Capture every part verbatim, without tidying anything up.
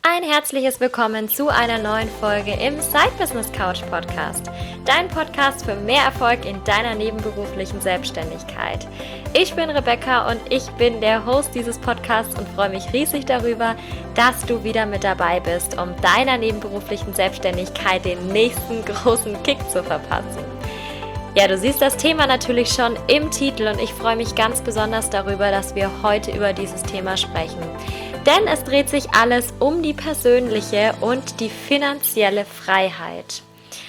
Ein herzliches Willkommen zu einer neuen Folge im Side Business Couch Podcast. Dein Podcast für mehr Erfolg in deiner nebenberuflichen Selbstständigkeit. Ich bin Rebecca und ich bin der Host dieses Podcasts und freue mich riesig darüber, dass du wieder mit dabei bist, um deiner nebenberuflichen Selbstständigkeit den nächsten großen Kick zu verpassen. Ja, du siehst das Thema natürlich schon im Titel und ich freue mich ganz besonders darüber, dass wir heute über dieses Thema sprechen. Denn es dreht sich alles um die persönliche und die finanzielle Freiheit.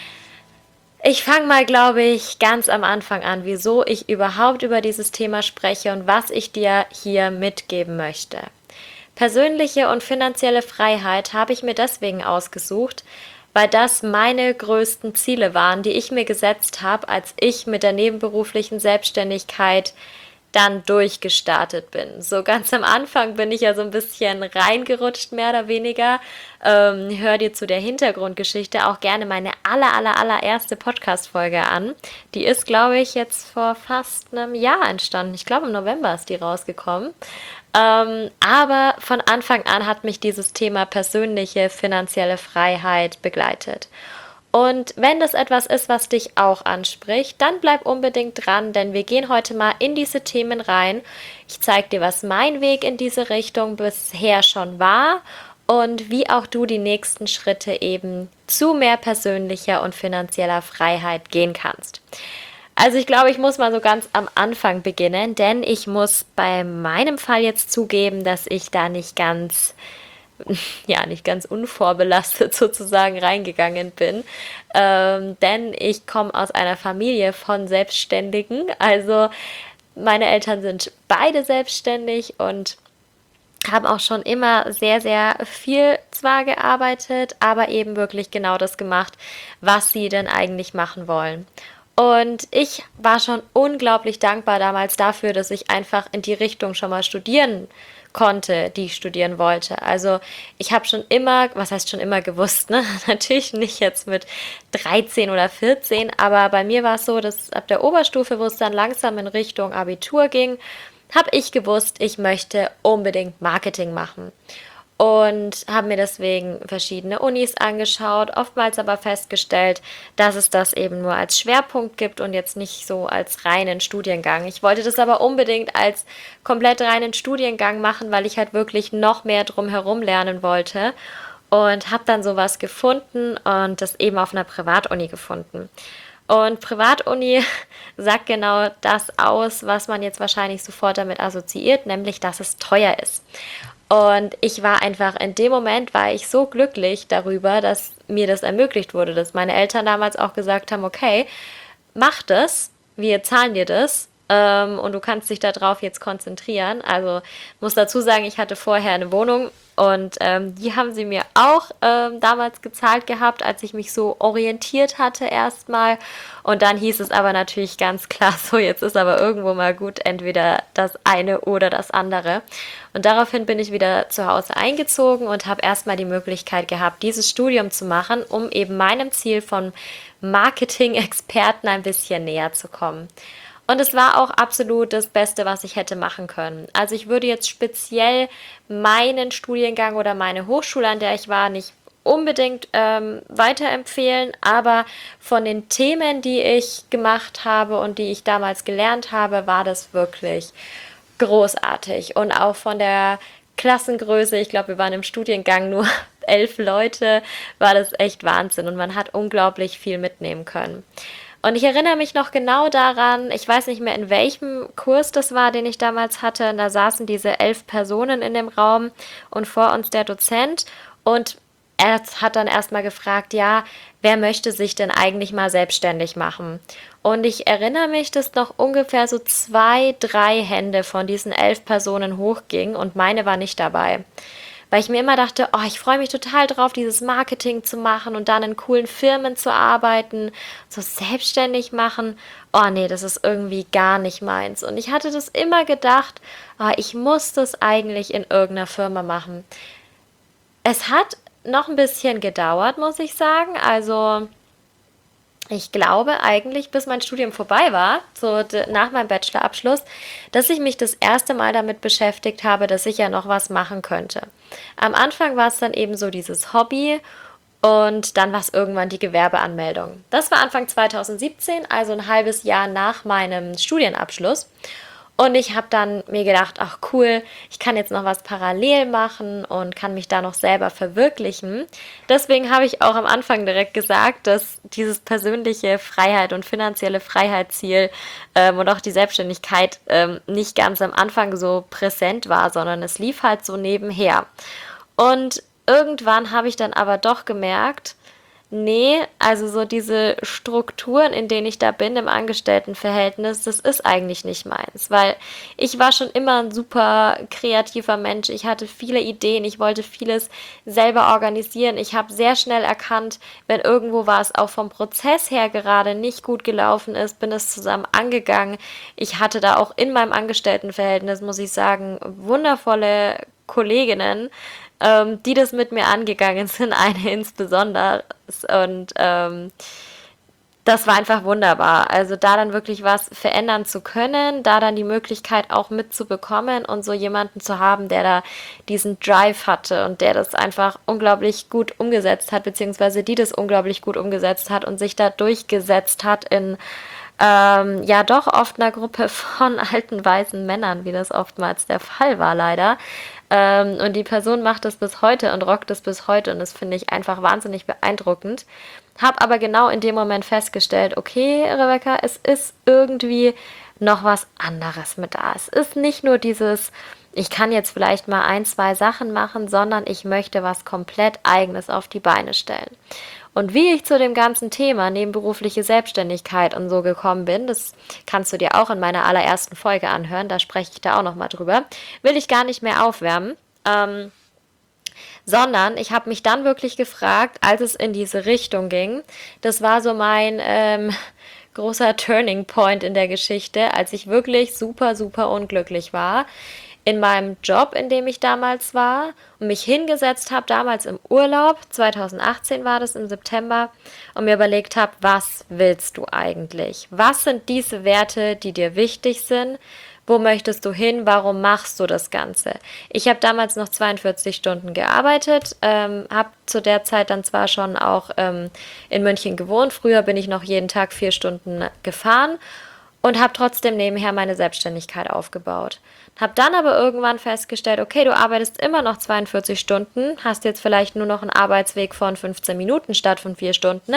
Ich fange mal, glaube ich, ganz am Anfang an, wieso ich überhaupt über dieses Thema spreche und was ich dir hier mitgeben möchte. Persönliche und finanzielle Freiheit habe ich mir deswegen ausgesucht, weil das meine größten Ziele waren, die ich mir gesetzt habe, als ich mit der nebenberuflichen Selbstständigkeit dann durchgestartet bin. So ganz am Anfang bin ich ja so ein bisschen reingerutscht, mehr oder weniger. Ähm, hör dir zu der Hintergrundgeschichte auch gerne meine aller, aller, allererste Podcast-Folge an. Die ist, glaube ich, jetzt vor fast einem Jahr entstanden. Ich glaube, im November ist die rausgekommen. Ähm, aber von Anfang an hat mich dieses Thema persönliche, finanzielle Freiheit begleitet. Und wenn das etwas ist, was dich auch anspricht, dann bleib unbedingt dran, denn wir gehen heute mal in diese Themen rein. Ich zeige dir, was mein Weg in diese Richtung bisher schon war und wie auch du die nächsten Schritte eben zu mehr persönlicher und finanzieller Freiheit gehen kannst. Also ich glaube, ich muss mal so ganz am Anfang beginnen, denn ich muss bei meinem Fall jetzt zugeben, dass ich da nicht ganz... ja, nicht ganz unvorbelastet sozusagen reingegangen bin, ähm, denn ich komme aus einer Familie von Selbstständigen, also meine Eltern sind beide selbstständig und haben auch schon immer sehr, sehr viel zwar gearbeitet, aber eben wirklich genau das gemacht, was sie denn eigentlich machen wollen. Und ich war schon unglaublich dankbar damals dafür, dass ich einfach in die Richtung schon mal studieren konnte, die ich studieren wollte. Also ich habe schon immer, was heißt schon immer gewusst, ne? Natürlich nicht jetzt mit dreizehn oder vierzehn, aber bei mir war es so, dass ab der Oberstufe, wo es dann langsam in Richtung Abitur ging, habe ich gewusst, ich möchte unbedingt Marketing machen. Und habe mir deswegen verschiedene Unis angeschaut, oftmals aber festgestellt, dass es das eben nur als Schwerpunkt gibt und jetzt nicht so als reinen Studiengang. Ich wollte das aber unbedingt als komplett reinen Studiengang machen, weil ich halt wirklich noch mehr drumherum lernen wollte und habe dann sowas gefunden und das eben auf einer Privatuni gefunden. Und Privatuni sagt genau das aus, was man jetzt wahrscheinlich sofort damit assoziiert, nämlich, dass es teuer ist. Und ich war einfach, in dem Moment war ich so glücklich darüber, dass mir das ermöglicht wurde, dass meine Eltern damals auch gesagt haben, okay, mach das, wir zahlen dir das ähm, und du kannst dich darauf jetzt konzentrieren. Also muss dazu sagen, ich hatte vorher eine Wohnung und ähm, die haben sie mir auch ähm, damals gezahlt gehabt, als ich mich so orientiert hatte erstmal. Und dann hieß es aber natürlich ganz klar so, jetzt ist aber irgendwo mal gut, entweder das eine oder das andere. Und daraufhin bin ich wieder zu Hause eingezogen und habe erstmal die Möglichkeit gehabt, dieses Studium zu machen, um eben meinem Ziel von Marketing-Experten ein bisschen näher zu kommen. Und es war auch absolut das Beste, was ich hätte machen können. Also ich würde jetzt speziell meinen Studiengang oder meine Hochschule, an der ich war, nicht unbedingt ähm, weiterempfehlen, aber von den Themen, die ich gemacht habe und die ich damals gelernt habe, war das wirklich großartig. Und auch von der Klassengröße, ich glaube, wir waren im Studiengang nur elf Leute, war das echt Wahnsinn und man hat unglaublich viel mitnehmen können. Und ich erinnere mich noch genau daran, ich weiß nicht mehr, in welchem Kurs das war, den ich damals hatte. Und da saßen diese elf Personen in dem Raum und vor uns der Dozent. Und er hat dann erstmal gefragt, ja, wer möchte sich denn eigentlich mal selbstständig machen? Und ich erinnere mich, dass noch ungefähr so zwei, drei Hände von diesen elf Personen hochgingen und meine war nicht dabei. Weil ich mir immer dachte, oh, ich freue mich total drauf, dieses Marketing zu machen und dann in coolen Firmen zu arbeiten, so selbstständig machen. Oh nee, das ist irgendwie gar nicht meins. Und ich hatte das immer gedacht, oh, ich muss das eigentlich in irgendeiner Firma machen. Es hat noch ein bisschen gedauert, muss ich sagen. Also ich glaube eigentlich, bis mein Studium vorbei war, so d- nach meinem Bachelorabschluss, dass ich mich das erste Mal damit beschäftigt habe, dass ich ja noch was machen könnte. Am Anfang war es dann eben so dieses Hobby und dann war es irgendwann die Gewerbeanmeldung. Das war Anfang zwanzig siebzehn, also ein halbes Jahr nach meinem Studienabschluss. Und ich habe dann mir gedacht, ach cool, ich kann jetzt noch was parallel machen und kann mich da noch selber verwirklichen. Deswegen habe ich auch am Anfang direkt gesagt, dass dieses persönliche Freiheit und finanzielle Freiheitsziel ähm, und auch die Selbstständigkeit ähm, nicht ganz am Anfang so präsent war, sondern es lief halt so nebenher. Und irgendwann habe ich dann aber doch gemerkt, nee, also so diese Strukturen, in denen ich da bin im Angestelltenverhältnis, das ist eigentlich nicht meins, weil ich war schon immer ein super kreativer Mensch. Ich hatte viele Ideen, ich wollte vieles selber organisieren. Ich habe sehr schnell erkannt, wenn irgendwo was auch vom Prozess her gerade nicht gut gelaufen ist, bin es zusammen angegangen. Ich hatte da auch in meinem Angestelltenverhältnis, muss ich sagen, wundervolle Kolleginnen, ähm, die das mit mir angegangen sind, eine insbesondere. Und ähm, das war einfach wunderbar. Also da dann wirklich was verändern zu können, da dann die Möglichkeit auch mitzubekommen und so jemanden zu haben, der da diesen Drive hatte und der das einfach unglaublich gut umgesetzt hat, beziehungsweise die das unglaublich gut umgesetzt hat und sich da durchgesetzt hat in ähm, ja doch oft einer Gruppe von alten weißen Männern, wie das oftmals der Fall war, leider. Ähm, und die Person macht das bis heute und rockt es bis heute und das finde ich einfach wahnsinnig beeindruckend. Hab aber genau in dem Moment festgestellt, okay, Rebecca, es ist irgendwie noch was anderes mit da. Es ist nicht nur dieses, ich kann jetzt vielleicht mal ein, zwei Sachen machen, sondern ich möchte was komplett Eigenes auf die Beine stellen. Und wie ich zu dem ganzen Thema nebenberufliche Selbstständigkeit und so gekommen bin, das kannst du dir auch in meiner allerersten Folge anhören, da spreche ich da auch nochmal drüber, will ich gar nicht mehr aufwärmen. Ähm, sondern ich habe mich dann wirklich gefragt, als es in diese Richtung ging, das war so mein ähm, großer Turning Point in der Geschichte, als ich wirklich super, super unglücklich war in meinem Job, in dem ich damals war und mich hingesetzt habe, damals im Urlaub, zwanzig achtzehn war das im September, und mir überlegt habe, was willst du eigentlich? Was sind diese Werte, die dir wichtig sind? Wo möchtest du hin? Warum machst du das Ganze? Ich habe damals noch zweiundvierzig Stunden gearbeitet, ähm, habe zu der Zeit dann zwar schon auch ähm, in München gewohnt. Früher bin ich noch jeden Tag vier Stunden gefahren und habe trotzdem nebenher meine Selbstständigkeit aufgebaut. Habe dann aber irgendwann festgestellt, okay, du arbeitest immer noch zweiundvierzig Stunden, hast jetzt vielleicht nur noch einen Arbeitsweg von fünfzehn Minuten statt von vier Stunden,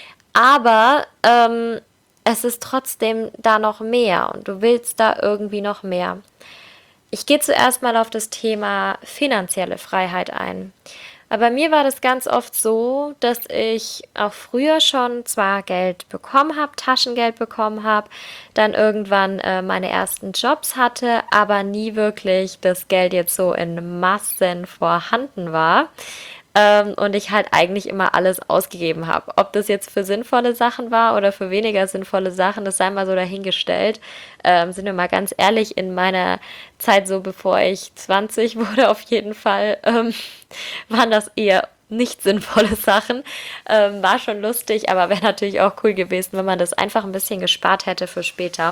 aber ähm, es ist trotzdem da noch mehr und du willst da irgendwie noch mehr. Ich gehe zuerst mal auf das Thema finanzielle Freiheit ein. Aber bei mir war das ganz oft so, dass ich auch früher schon zwar Geld bekommen habe, Taschengeld bekommen habe, dann irgendwann äh, meine ersten Jobs hatte, aber nie wirklich das Geld jetzt so in Massen vorhanden war. Ähm, und ich halt eigentlich immer alles ausgegeben habe. Ob das jetzt für sinnvolle Sachen war oder für weniger sinnvolle Sachen, das sei mal so dahingestellt. Ähm, sind wir mal ganz ehrlich, in meiner Zeit so, bevor ich zwanzig wurde, auf jeden Fall, ähm, waren das eher nicht sinnvolle Sachen. Ähm, war schon lustig, aber wäre natürlich auch cool gewesen, wenn man das einfach ein bisschen gespart hätte für später.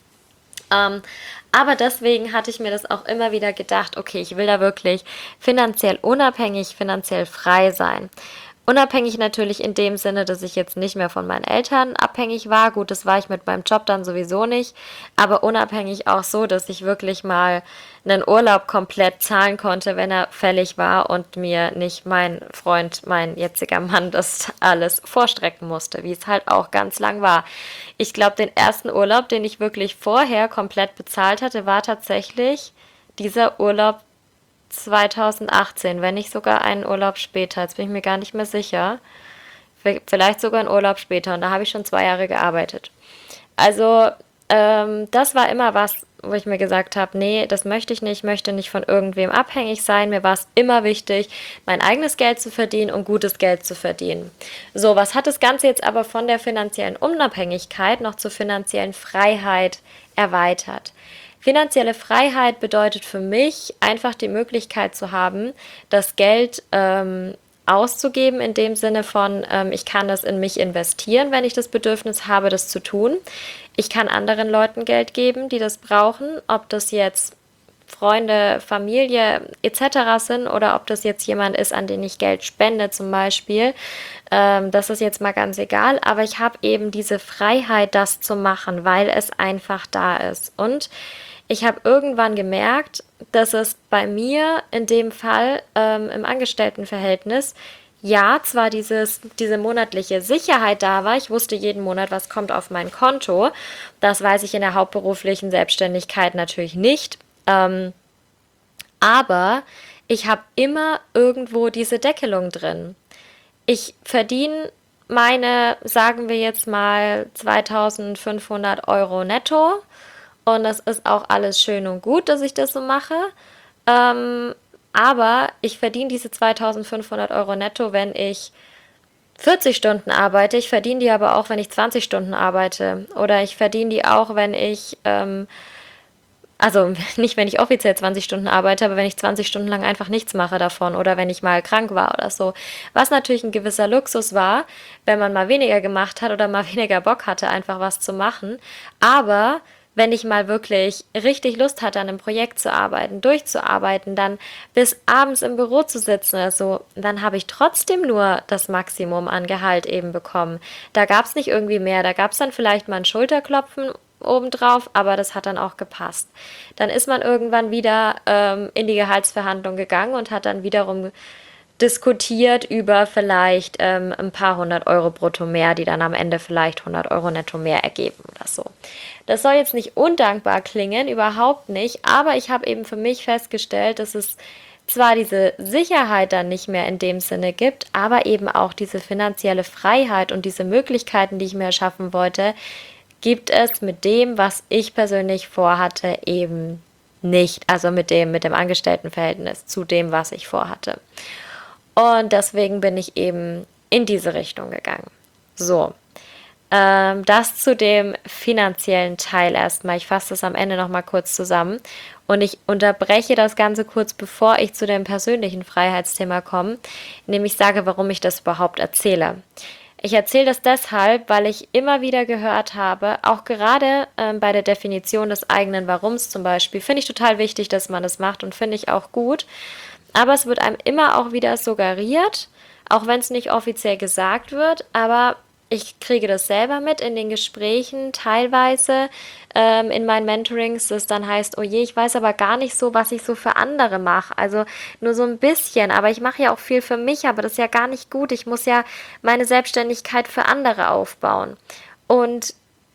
Ähm, aber deswegen hatte ich mir das auch immer wieder gedacht, okay, ich will da wirklich finanziell unabhängig, finanziell frei sein. Unabhängig natürlich in dem Sinne, dass ich jetzt nicht mehr von meinen Eltern abhängig war. Gut, das war ich mit meinem Job dann sowieso nicht. Aber unabhängig auch so, dass ich wirklich mal einen Urlaub komplett zahlen konnte, wenn er fällig war und mir nicht mein Freund, mein jetziger Mann, das alles vorstrecken musste, wie es halt auch ganz lang war. Ich glaube, den ersten Urlaub, den ich wirklich vorher komplett bezahlt hatte, war tatsächlich dieser Urlaub zwanzig achtzehn, wenn nicht sogar einen Urlaub später. Jetzt bin ich mir gar nicht mehr sicher. Vielleicht sogar einen Urlaub später. Und da habe ich schon zwei Jahre gearbeitet. Also ähm, das war immer was, wo ich mir gesagt habe, nee, das möchte ich nicht. Ich möchte nicht von irgendwem abhängig sein. Mir war es immer wichtig, mein eigenes Geld zu verdienen und gutes Geld zu verdienen. So, was hat das Ganze jetzt aber von der finanziellen Unabhängigkeit noch zur finanziellen Freiheit erweitert? Finanzielle Freiheit bedeutet für mich einfach die Möglichkeit zu haben, das Geld ähm, auszugeben, in dem Sinne von, ähm, ich kann das in mich investieren, wenn ich das Bedürfnis habe, das zu tun. Ich kann anderen Leuten Geld geben, die das brauchen, ob das jetzt Freunde, Familie et cetera sind oder ob das jetzt jemand ist, an den ich Geld spende zum Beispiel. Ähm, das ist jetzt mal ganz egal, aber ich habe eben diese Freiheit, das zu machen, weil es einfach da ist. Und ich habe irgendwann gemerkt, dass es bei mir in dem Fall ähm, im Angestelltenverhältnis ja, zwar dieses, diese monatliche Sicherheit da war, ich wusste jeden Monat, was kommt auf mein Konto, das weiß ich in der hauptberuflichen Selbstständigkeit natürlich nicht, ähm, aber ich habe immer irgendwo diese Deckelung drin. Ich verdiene meine, sagen wir jetzt mal, zweitausendfünfhundert Euro netto und das ist auch alles schön und gut, dass ich das so mache. Ähm, aber ich verdiene diese zweitausendfünfhundert Euro netto, wenn ich vierzig Stunden arbeite. Ich verdiene die aber auch, wenn ich zwanzig Stunden arbeite. Oder ich verdiene die auch, wenn ich, ähm, also nicht, wenn ich offiziell zwanzig Stunden arbeite, aber wenn ich zwanzig Stunden lang einfach nichts mache davon oder wenn ich mal krank war oder so. Was natürlich ein gewisser Luxus war, wenn man mal weniger gemacht hat oder mal weniger Bock hatte, einfach was zu machen. Aber wenn ich mal wirklich richtig Lust hatte, an einem Projekt zu arbeiten, durchzuarbeiten, dann bis abends im Büro zu sitzen oder so, dann habe ich trotzdem nur das Maximum an Gehalt eben bekommen. Da gab es nicht irgendwie mehr, da gab es dann vielleicht mal ein Schulterklopfen obendrauf, aber das hat dann auch gepasst. Dann ist man irgendwann wieder ähm, in die Gehaltsverhandlung gegangen und hat dann wiederum diskutiert über vielleicht ähm, ein paar hundert Euro brutto mehr, die dann am Ende vielleicht hundert Euro netto mehr ergeben oder so. Das soll jetzt nicht undankbar klingen, überhaupt nicht, aber ich habe eben für mich festgestellt, dass es zwar diese Sicherheit dann nicht mehr in dem Sinne gibt, aber eben auch diese finanzielle Freiheit und diese Möglichkeiten, die ich mir erschaffen wollte, gibt es mit dem, was ich persönlich vorhatte, eben nicht. Also mit dem, mit dem Angestelltenverhältnis zu dem, was ich vorhatte. Und deswegen bin ich eben in diese Richtung gegangen. So, ähm, das zu dem finanziellen Teil erstmal. Ich fasse das am Ende nochmal kurz zusammen. Und ich unterbreche das Ganze kurz, bevor ich zu dem persönlichen Freiheitsthema komme, nämlich sage, warum ich das überhaupt erzähle. Ich erzähle das deshalb, weil ich immer wieder gehört habe, auch gerade ähm, bei der Definition des eigenen Warums zum Beispiel, finde ich total wichtig, dass man das macht und finde ich auch gut. Aber es wird einem immer auch wieder suggeriert, auch wenn es nicht offiziell gesagt wird, aber ich kriege das selber mit in den Gesprächen, teilweise ähm, in meinen Mentorings, das dann heißt, oh je, ich weiß aber gar nicht so, was ich so für andere mache. Also nur so ein bisschen, aber ich mache ja auch viel für mich, aber das ist ja gar nicht gut. Ich muss ja meine Selbstständigkeit für andere aufbauen. Und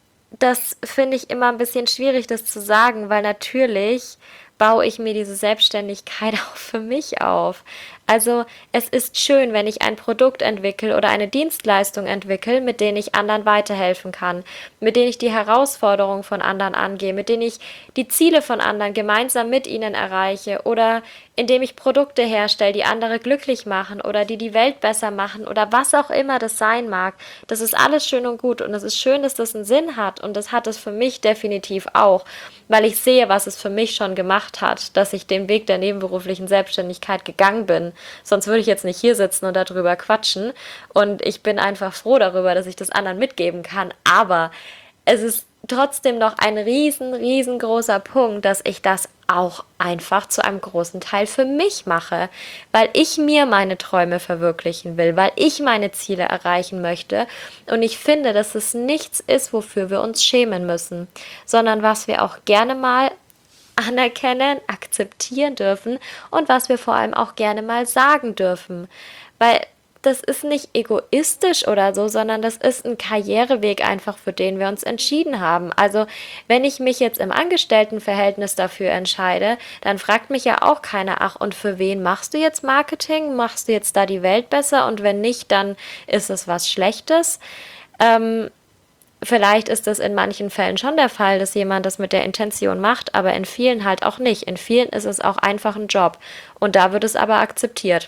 das finde ich immer ein bisschen schwierig, das zu sagen, weil natürlich baue ich mir diese Selbstständigkeit auch für mich auf. Also es ist schön, wenn ich ein Produkt entwickle oder eine Dienstleistung entwickle, mit denen ich anderen weiterhelfen kann, mit denen ich die Herausforderungen von anderen angehe, mit denen ich die Ziele von anderen gemeinsam mit ihnen erreiche oder indem ich Produkte herstelle, die andere glücklich machen oder die die Welt besser machen oder was auch immer das sein mag. Das ist alles schön und gut und es ist schön, dass das einen Sinn hat und das hat es für mich definitiv auch, weil ich sehe, was es für mich schon gemacht hat, dass ich den Weg der nebenberuflichen Selbstständigkeit gegangen bin. Sonst würde ich jetzt nicht hier sitzen und darüber quatschen. Und ich bin einfach froh darüber, dass ich das anderen mitgeben kann. Aber es ist trotzdem noch ein riesen, riesengroßer Punkt, dass ich das auch einfach zu einem großen Teil für mich mache, weil ich mir meine Träume verwirklichen will, weil ich meine Ziele erreichen möchte und ich finde, dass es nichts ist, wofür wir uns schämen müssen, sondern was wir auch gerne mal anerkennen, akzeptieren dürfen und was wir vor allem auch gerne mal sagen dürfen, weil das ist nicht egoistisch oder so, sondern das ist ein Karriereweg einfach, für den wir uns entschieden haben. Also wenn ich mich jetzt im Angestelltenverhältnis dafür entscheide, dann fragt mich ja auch keiner, ach und für wen machst du jetzt Marketing? Machst du jetzt da die Welt besser? Und wenn nicht, dann ist es was Schlechtes. Ähm, vielleicht ist das in manchen Fällen schon der Fall, dass jemand das mit der Intention macht, aber in vielen halt auch nicht. In vielen ist es auch einfach ein Job und da wird es aber akzeptiert.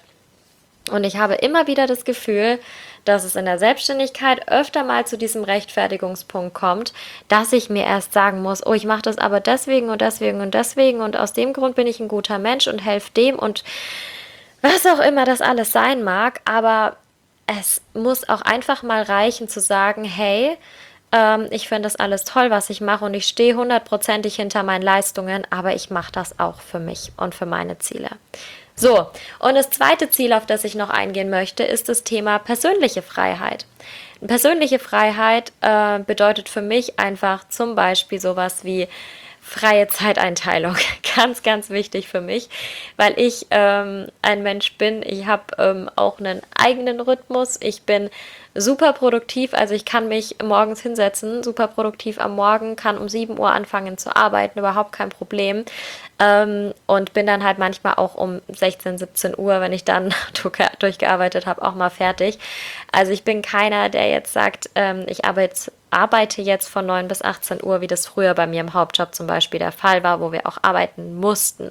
Und ich habe immer wieder das Gefühl, dass es in der Selbstständigkeit öfter mal zu diesem Rechtfertigungspunkt kommt, dass ich mir erst sagen muss, oh, ich mache das aber deswegen und deswegen und deswegen und aus dem Grund bin ich ein guter Mensch und helfe dem und Was auch immer das alles sein mag, aber es muss auch einfach mal reichen zu sagen, hey, ähm, ich finde das alles toll, was ich mache und ich stehe hundertprozentig hinter meinen Leistungen, aber ich mache das auch für mich und für meine Ziele. So, und das zweite Ziel, auf das ich noch eingehen möchte, ist das Thema persönliche Freiheit. Persönliche Freiheit äh, bedeutet für mich einfach zum Beispiel sowas wie freie Zeiteinteilung. Ganz, ganz wichtig für mich, weil ich ähm, ein Mensch bin. Ich habe ähm, auch einen eigenen Rhythmus. Ich bin super produktiv, also ich kann mich morgens hinsetzen, super produktiv am Morgen, kann um sieben Uhr anfangen zu arbeiten, überhaupt kein Problem. Ähm, und bin dann halt manchmal auch um sechzehn, siebzehn Uhr, wenn ich dann durchgearbeitet habe, auch mal fertig. Also ich bin keiner, der jetzt sagt, ähm, ich arbeite arbeite jetzt von neun bis achtzehn Uhr, wie das früher bei mir im Hauptjob zum Beispiel der Fall war, wo wir auch arbeiten mussten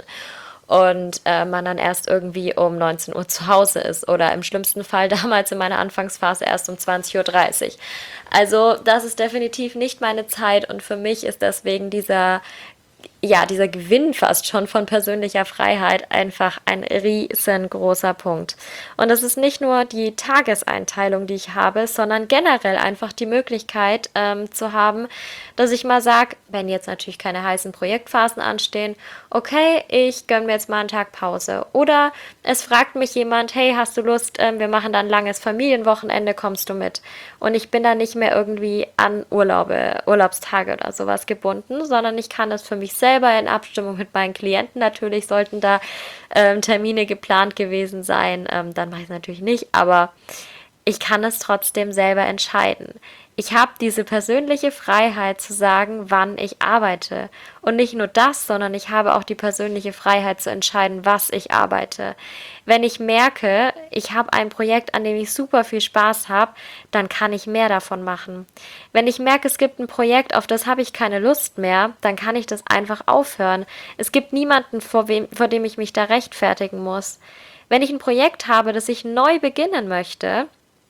und äh, man dann erst irgendwie um neunzehn Uhr zu Hause ist oder im schlimmsten Fall damals in meiner Anfangsphase erst um zwanzig Uhr dreißig. Also das ist definitiv nicht meine Zeit und für mich ist deswegen dieser ja, dieser Gewinn fast schon von persönlicher Freiheit einfach ein riesengroßer Punkt. Und es ist nicht nur die Tageseinteilung, die ich habe, sondern generell einfach die Möglichkeit ähm, zu haben, dass ich mal sage, wenn jetzt natürlich keine heißen Projektphasen anstehen, okay, ich gönne mir jetzt mal einen Tag Pause. Oder es fragt mich jemand, hey, hast du Lust, ähm, wir machen dann ein langes Familienwochenende, kommst du mit? Und ich bin da nicht mehr irgendwie an Urlaube, Urlaubstage oder sowas gebunden, sondern ich kann das für mich selber in Abstimmung mit meinen Klienten, natürlich sollten da ähm, Termine geplant gewesen sein, ähm, dann mache ich es natürlich nicht, aber ich kann es trotzdem selber entscheiden. Ich habe diese persönliche Freiheit zu sagen, wann ich arbeite. Und nicht nur das, sondern ich habe auch die persönliche Freiheit zu entscheiden, was ich arbeite. Wenn ich merke, ich habe ein Projekt, an dem ich super viel Spaß habe, dann kann ich mehr davon machen. Wenn ich merke, es gibt ein Projekt, auf das habe ich keine Lust mehr, dann kann ich das einfach aufhören. Es gibt niemanden, vor wem, vor dem ich mich da rechtfertigen muss. Wenn ich ein Projekt habe, das ich neu beginnen möchte,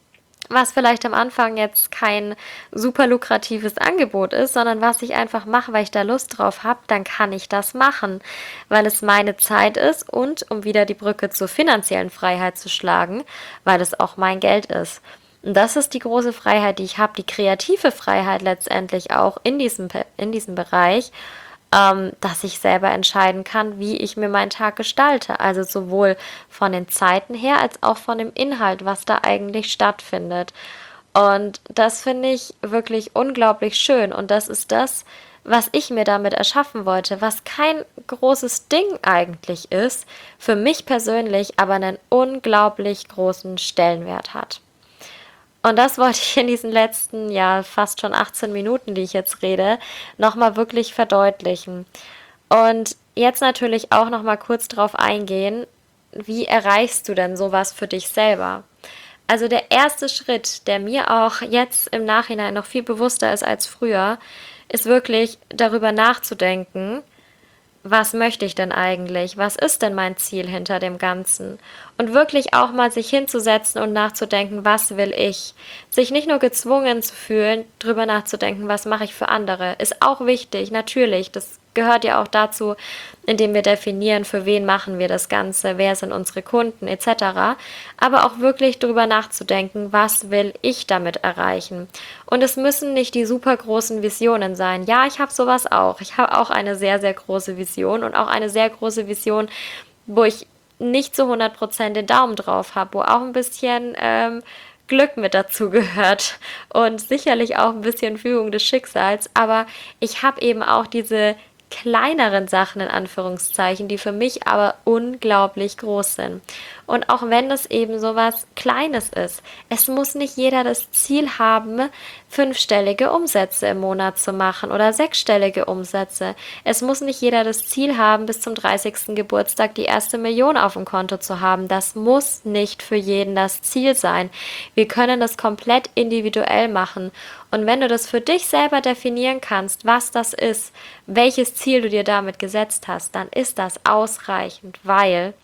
was vielleicht am Anfang jetzt kein super lukratives Angebot ist, sondern was ich einfach mache, weil ich da Lust drauf habe, dann kann ich das machen, weil es meine Zeit ist und um wieder die Brücke zur finanziellen Freiheit zu schlagen, weil es auch mein Geld ist. Und das ist die große Freiheit, die ich habe, die kreative Freiheit letztendlich auch in diesem, in diesem Bereich, ähm, dass ich selber entscheiden kann, wie ich mir meinen Tag gestalte. Also sowohl von den Zeiten her als auch von dem Inhalt, was da eigentlich stattfindet. Und das finde ich wirklich unglaublich schön. Und das ist das, was ich mir damit erschaffen wollte, was kein großes Ding eigentlich ist, für mich persönlich aber einen unglaublich großen Stellenwert hat. Und das wollte ich in diesen letzten, ja, fast schon achtzehn Minuten, die ich jetzt rede, nochmal wirklich verdeutlichen. Und jetzt natürlich auch nochmal kurz drauf eingehen, wie erreichst du denn sowas für dich selber? Also der erste Schritt, der mir auch jetzt im Nachhinein noch viel bewusster ist als früher, ist wirklich darüber nachzudenken, was möchte ich denn eigentlich? Was ist denn mein Ziel hinter dem Ganzen? Und wirklich auch mal sich hinzusetzen und nachzudenken, was will ich? Sich nicht nur gezwungen zu fühlen, drüber nachzudenken, was mache ich für andere, ist auch wichtig, natürlich. Das gehört ja auch dazu, indem wir definieren, für wen machen wir das Ganze, wer sind unsere Kunden et cetera. Aber auch wirklich drüber nachzudenken, was will ich damit erreichen? Und es müssen nicht die super großen Visionen sein. Ja, ich habe sowas auch. Ich habe auch eine sehr, sehr große Vision und auch eine sehr große Vision, wo ich nicht zu hundert Prozent den Daumen drauf habe, wo auch ein bisschen ähm, Glück mit dazu gehört und sicherlich auch ein bisschen Fügung des Schicksals. Aber ich habe eben auch diese kleineren Sachen in Anführungszeichen, die für mich aber unglaublich groß sind. Und auch wenn es eben so was Kleines ist, es muss nicht jeder das Ziel haben, fünfstellige Umsätze im Monat zu machen oder sechsstellige Umsätze. Es muss nicht jeder das Ziel haben, bis zum dreißigsten Geburtstag die erste Million auf dem Konto zu haben. Das muss nicht für jeden das Ziel sein. Wir können das komplett individuell machen. Und wenn du das für dich selber definieren kannst, was das ist, welches Ziel du dir damit gesetzt hast, dann ist das ausreichend, weil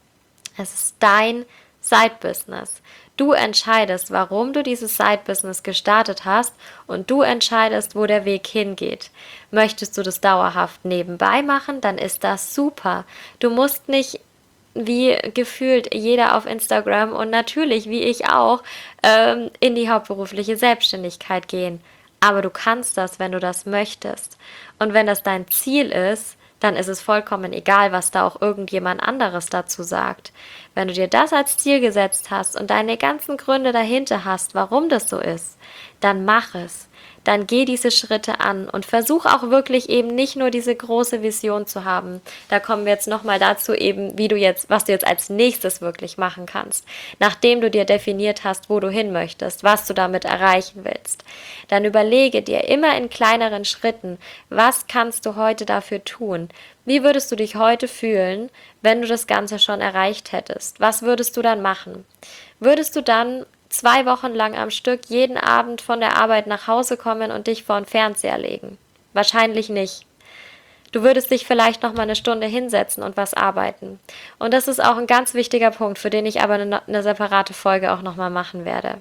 es ist dein Side-Business. Du entscheidest, warum du dieses Side-Business gestartet hast und du entscheidest, wo der Weg hingeht. Möchtest du das dauerhaft nebenbei machen, dann ist das super. Du musst nicht wie gefühlt jeder auf Instagram und natürlich, wie ich auch, ähm, in die hauptberufliche Selbstständigkeit gehen. Aber du kannst das, wenn du das möchtest. Und wenn das dein Ziel ist, dann ist es vollkommen egal, was da auch irgendjemand anderes dazu sagt. Wenn du dir das als Ziel gesetzt hast und deine ganzen Gründe dahinter hast, warum das so ist, dann mach es. Dann geh diese Schritte an und versuch auch wirklich eben nicht nur diese große Vision zu haben. Da kommen wir jetzt nochmal dazu eben, wie du jetzt, was du jetzt als nächstes wirklich machen kannst. Nachdem du dir definiert hast, wo du hin möchtest, was du damit erreichen willst. Dann überlege dir immer in kleineren Schritten, was kannst du heute dafür tun? Wie würdest du dich heute fühlen, wenn du das Ganze schon erreicht hättest? Was würdest du dann machen? Würdest du dann zwei Wochen lang am Stück jeden Abend von der Arbeit nach Hause kommen und dich vor den Fernseher legen? Wahrscheinlich nicht. Du würdest dich vielleicht noch mal eine Stunde hinsetzen und was arbeiten. Und das ist auch ein ganz wichtiger Punkt, für den ich aber eine, eine separate Folge auch noch mal machen werde.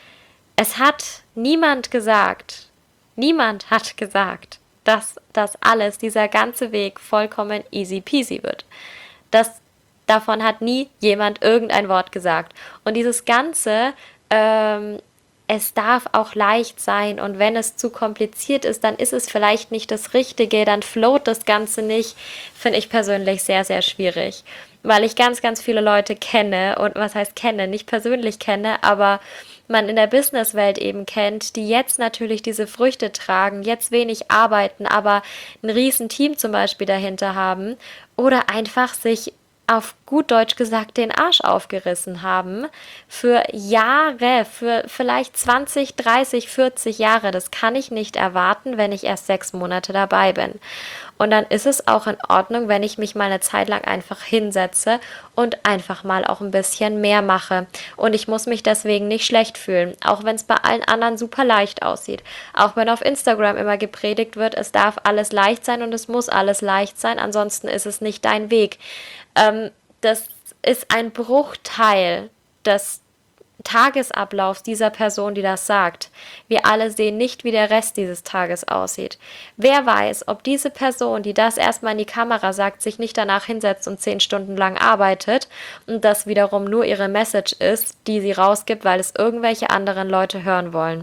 Es hat niemand gesagt, niemand hat gesagt, dass das alles, dieser ganze Weg vollkommen easy peasy wird. Das Davon hat nie jemand irgendein Wort gesagt. Und dieses Ganze, ähm, es darf auch leicht sein. Und wenn es zu kompliziert ist, dann ist es vielleicht nicht das Richtige, dann float das Ganze nicht, finde ich persönlich sehr, sehr schwierig. Weil ich ganz, ganz viele Leute kenne, und was heißt kenne, nicht persönlich kenne, aber man in der Businesswelt eben kennt, die jetzt natürlich diese Früchte tragen, jetzt wenig arbeiten, aber ein riesen Team zum Beispiel dahinter haben oder einfach sich auf gut Deutsch gesagt den Arsch aufgerissen haben für Jahre, für vielleicht zwanzig, dreißig, vierzig Jahre. Das kann ich nicht erwarten, wenn ich erst sechs Monate dabei bin. Und dann ist es auch in Ordnung, wenn ich mich mal eine Zeit lang einfach hinsetze und einfach mal auch ein bisschen mehr mache. Und ich muss mich deswegen nicht schlecht fühlen, auch wenn es bei allen anderen super leicht aussieht. Auch wenn auf Instagram immer gepredigt wird, es darf alles leicht sein und es muss alles leicht sein, ansonsten ist es nicht dein Weg. Ähm, das ist ein Bruchteil des Tagesablaufs dieser Person, die das sagt. Wir alle sehen nicht, wie der Rest dieses Tages aussieht. Wer weiß, ob diese Person, die das erstmal in die Kamera sagt, sich nicht danach hinsetzt und zehn Stunden lang arbeitet und das wiederum nur ihre Message ist, die sie rausgibt, weil es irgendwelche anderen Leute hören wollen.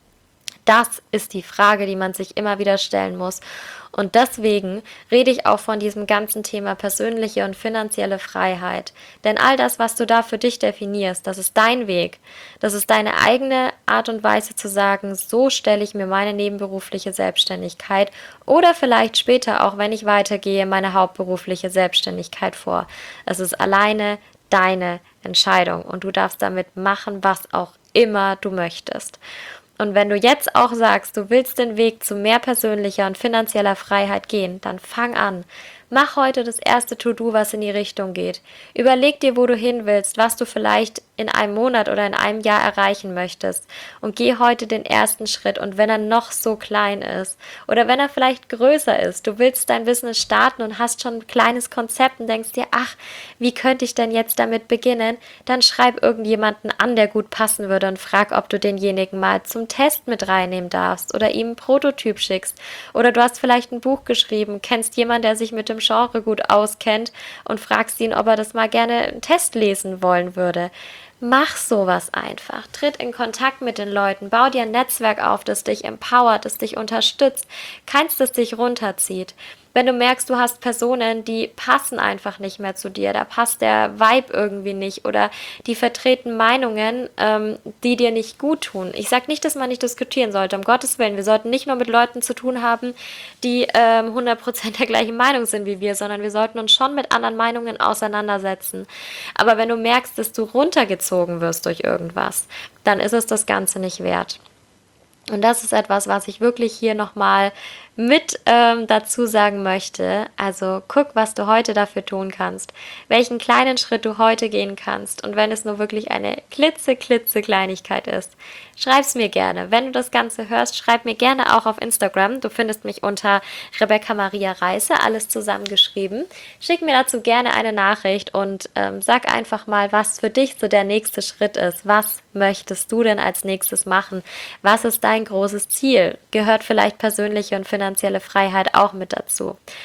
Das ist die Frage, die man sich immer wieder stellen muss. Und deswegen rede ich auch von diesem ganzen Thema persönliche und finanzielle Freiheit. Denn all das, was du da für dich definierst, das ist dein Weg. Das ist deine eigene Art und Weise zu sagen, so stelle ich mir meine nebenberufliche Selbstständigkeit oder vielleicht später, auch wenn ich weitergehe, meine hauptberufliche Selbstständigkeit vor. Es ist alleine deine Entscheidung und du darfst damit machen, was auch immer du möchtest. Und wenn du jetzt auch sagst, du willst den Weg zu mehr persönlicher und finanzieller Freiheit gehen, dann fang an. Mach heute das erste To-Do, was in die Richtung geht. Überleg dir, wo du hin willst, was du vielleicht in einem Monat oder in einem Jahr erreichen möchtest. Und geh heute den ersten Schritt. Und wenn er noch so klein ist oder wenn er vielleicht größer ist, du willst dein Business starten und hast schon ein kleines Konzept und denkst dir, ach, wie könnte ich denn jetzt damit beginnen? Dann schreib irgendjemanden an, der gut passen würde und frag, ob du denjenigen mal zum Test mit reinnehmen darfst oder ihm einen Prototyp schickst. Oder du hast vielleicht ein Buch geschrieben, kennst jemanden, der sich mit dem Genre gut auskennt und fragst ihn, ob er das mal gerne einen Test lesen wollen würde. Mach sowas einfach. Tritt in Kontakt mit den Leuten. Bau dir ein Netzwerk auf, das dich empowert, das dich unterstützt. Keins, das dich runterzieht. Wenn du merkst, du hast Personen, die passen einfach nicht mehr zu dir, da passt der Vibe irgendwie nicht oder die vertreten Meinungen, ähm, die dir nicht gut tun. Ich sage nicht, dass man nicht diskutieren sollte, um Gottes Willen. Wir sollten nicht nur mit Leuten zu tun haben, die ähm, hundert Prozent der gleichen Meinung sind wie wir, sondern wir sollten uns schon mit anderen Meinungen auseinandersetzen. Aber wenn du merkst, dass du runtergezogen wirst durch irgendwas, dann ist es das Ganze nicht wert. Und das ist etwas, was ich wirklich hier nochmal mit ähm, dazu sagen möchte. Also guck, was du heute dafür tun kannst, welchen kleinen Schritt du heute gehen kannst. Und wenn es nur wirklich eine klitze, klitze Kleinigkeit ist, schreib's mir gerne. Wenn du das Ganze hörst, schreib mir gerne auch auf Instagram. Du findest mich unter Rebecca Maria Reisse, alles zusammengeschrieben. Schick mir dazu gerne eine Nachricht und ähm, sag einfach mal, was für dich so der nächste Schritt ist. Was möchtest du denn als nächstes machen? Was ist dein großes Ziel? Gehört vielleicht persönliche und finanzielle Freiheit auch mit dazu?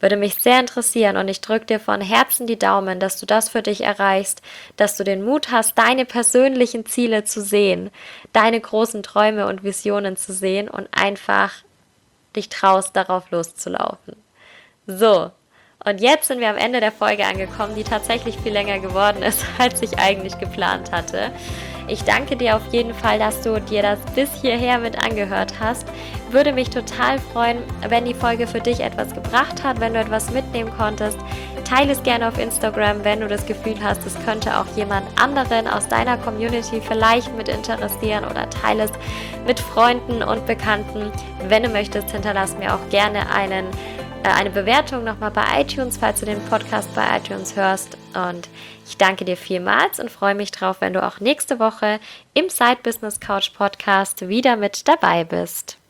Würde mich sehr interessieren und ich drücke dir von Herzen die Daumen, dass du das für dich erreichst, dass du den Mut hast, deine persönlichen Ziele zu sehen, deine großen Träume und Visionen zu sehen und einfach dich traust, darauf loszulaufen. So, und jetzt sind wir am Ende der Folge angekommen, die tatsächlich viel länger geworden ist, als ich eigentlich geplant hatte. Ich danke dir auf jeden Fall, dass du dir das bis hierher mit angehört hast. Würde mich total freuen, wenn die Folge für dich etwas gebracht hat, wenn du etwas mitnehmen konntest. Teile es gerne auf Instagram, wenn du das Gefühl hast, es könnte auch jemand anderen aus deiner Community vielleicht mit interessieren, oder teile es mit Freunden und Bekannten. Wenn du möchtest, hinterlass mir auch gerne einen eine Bewertung nochmal bei iTunes, falls du den Podcast bei iTunes hörst. Und ich danke dir vielmals und freue mich drauf, wenn du auch nächste Woche im Side Business Couch Podcast wieder mit dabei bist.